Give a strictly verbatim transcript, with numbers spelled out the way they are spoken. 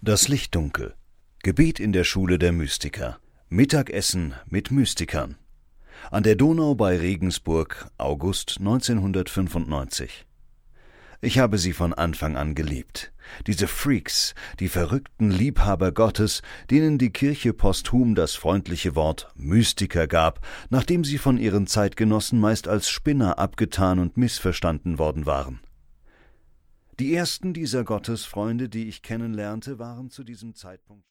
Das Lichtdunkel. Gebet in der Schule der Mystiker. Mittagessen mit Mystikern. An der Donau bei Regensburg, August neunzehnhundertfünfundneunzig. Ich habe sie von Anfang an geliebt. Diese Freaks, die verrückten Liebhaber Gottes, denen die Kirche posthum das freundliche Wort Mystiker gab, nachdem sie von ihren Zeitgenossen meist als Spinner abgetan und missverstanden worden waren. Die ersten dieser Gottesfreunde, die ich kennenlernte, waren zu diesem Zeitpunkt